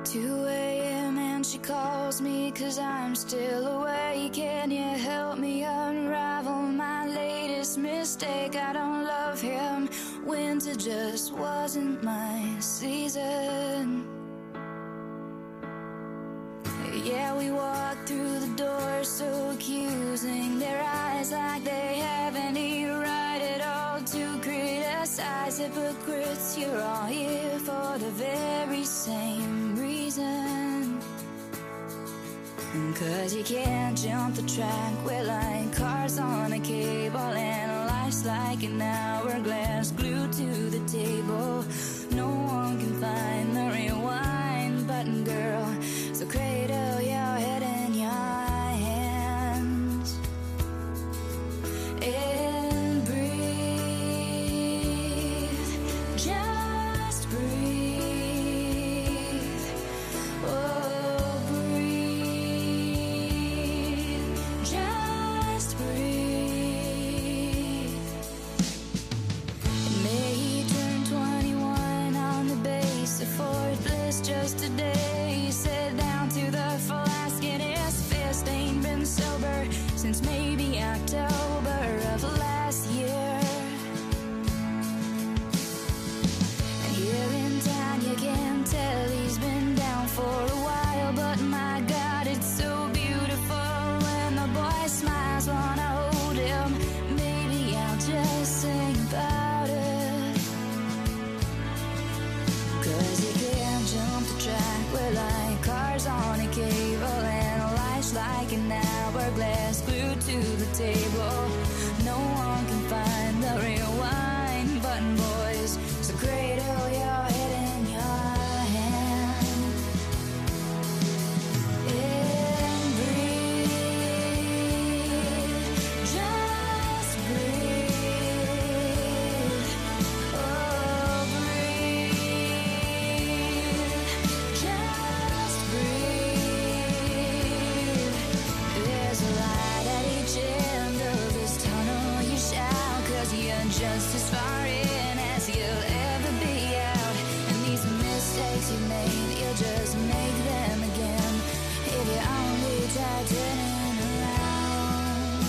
2 a.m. and she calls me 'cause I'm still awake. Can you help me unravel my latest mistake? I don't love him. Winter just wasn't my season. Yeah, we walk through the door so accusing, their eyes like they have any right at all to criticize. Hypocrites, you're all here for the very same reason. 'Cause you can't jump the track, we're like cars on a cable, and life's like an hourglass glued to the table. No one can find the rewind button, girl, so cradle your head in your hands and breathe, just breathe. Oh, breathe, just breathe. May he turn 21 on the base of Fort Bliss just today. He sat down to the flask in his fist. Ain't been sober since maybe October of last year. And here in town you can tell he's been down for a while, but my God, it's so beautiful when the boy smiles. Wanna hold him, maybe I'll just sing about it. 'Cause you can't jump the track, we're like cars on a cable, and life's like an hourglass glued to the table. No one can find the rewind button, boys, so cradle your head in your hand and breathe, just breathe. Oh, breathe, just breathe. There's a light at each end of this tunnel, you shout, 'cause you're just as far in as you'll ever be out. And these mistakes you made, you'll just make them again if you only try turning around.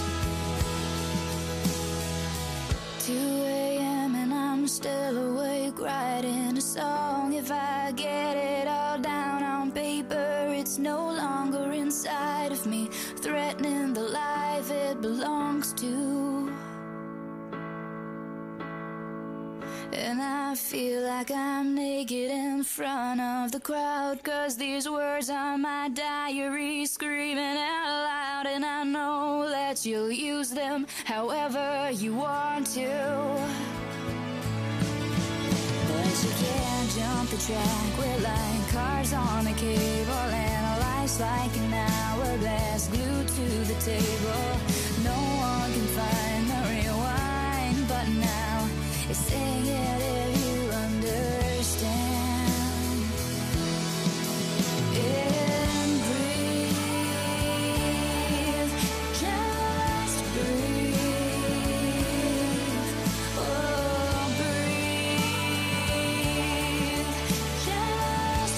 2 a.m. and I'm still awake writing a song. If I get it all down on paper, it's no longer inside of me, threatening the life it belongs to. And I feel like I'm naked in front of the crowd, 'cause these words are my diary screaming out loud. And I know that you'll use them however you want to, but you can't jump the track, we're like cars on a cable, and life's like an hourglass glued to the table. No one can find the rewind button now. Sing it if you understand. And breathe, just breathe. Oh, breathe, just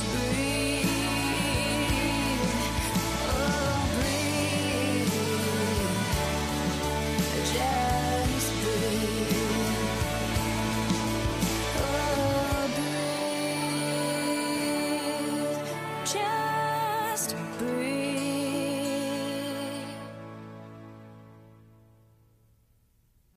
breathe. Oh, breathe, just breathe. Oh, breathe, just